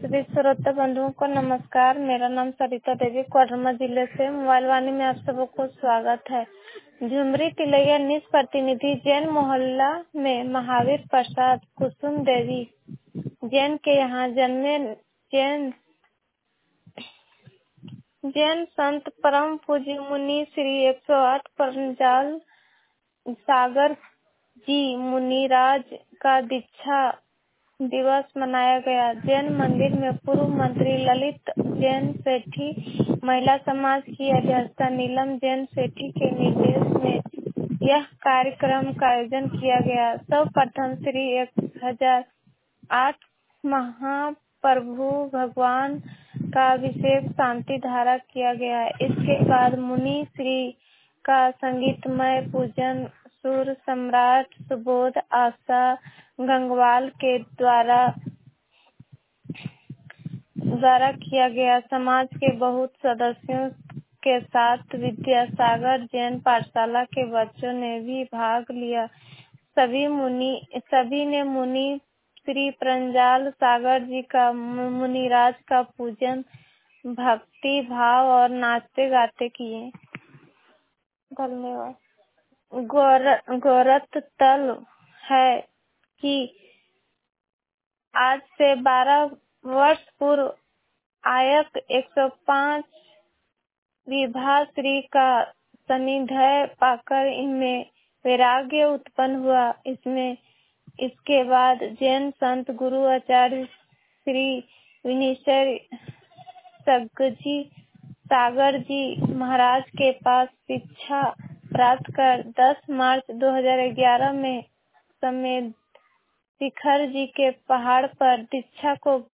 सभी श्रोता बंधुओं को नमस्कार। मेरा नाम सरिता देवी कोडरमा जिले से मोबाइल वाणी में आप सबको स्वागत है। झुमरी तिलैया निज प्रतिनिधि जैन मोहल्ला में महावीर प्रसाद कुसुम देवी जैन के यहाँ जन्मे जैन संत परम पूज्य मुनि श्री 108 परंजाल सागर जी मुनिराज का दीक्षा दिवस मनाया गया। जैन मंदिर में पूर्व मंत्री ललित जैन सेठी, महिला समाज की अध्यक्षा नीलम जैन सेठी के निर्देश में यह कार्यक्रम का आयोजन किया गया। सर्वप्रथम श्री 1008 महाप्रभु भगवान का अभिषेक शांति धारा किया गया। इसके बाद मुनि श्री का संगीतमय पूजन सुर सम्राट सुबोध आशा गंगवाल के द्वारा किया गया। समाज के बहुत सदस्यों के साथ विद्यासागर जैन पाठशाला के बच्चों ने भी भाग लिया। सभी ने मुनि श्री परंजाल सागर जी का मुनिराज का पूजन भक्ति भाव और नाचते गाते किए। धन्यवाद। गौरत तल है कि आज से 12 वर्ष पूर्व आयक 105 विभा श्री का सानिध्य पाकर इनमें वैराग्य उत्पन्न हुआ। इसके बाद जैन संत गुरु आचार्य श्री विनिश्चय सागर जी महाराज के पास शिक्षा प्राप्त कर 10 मार्च 2011 में समेत शिखर जी के पहाड़ पर दीक्षा को